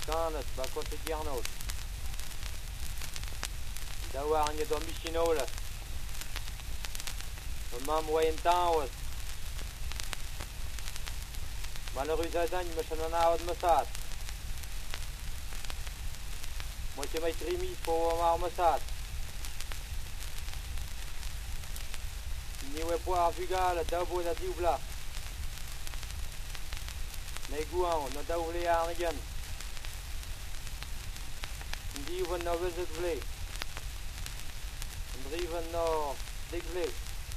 Kanet, bakot ik jarnoot. Daar waren je door Michinola. Mijn mam was in touwen. Maar de Ruzadan, je moet een oude massat. Moet je met rimi voor een oude massat. Nieuwe poire fugale, d'abo dat diubla. Nee, guan, no d'ouvle aan again. Die van no visit vlee. Drie van no dik vlee.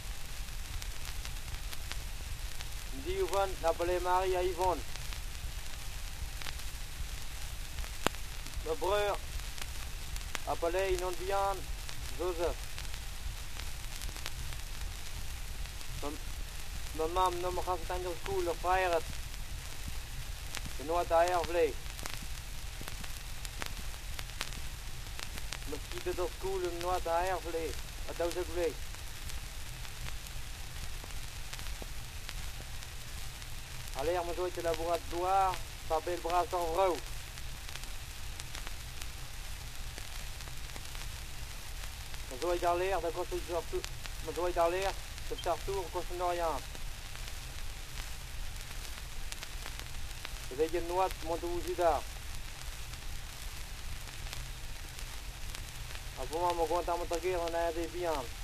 Die van Napole Maria Yvonne. De broer. Appelé Nondian Joseph. Mijn mam no me gaat het aan de school of fire het. De noord air vlee. Misschien de school in noord air vlee. Dat is ook vlee. Aller me doit le laboratoire, taper le bras en vrou. Me doit aller, de côté de surtout, me doit aller, de Chartour, côté d'Orient. Je vais y noix, mon doux judar. Après moi, mon compte à mon taguer, on a des biens.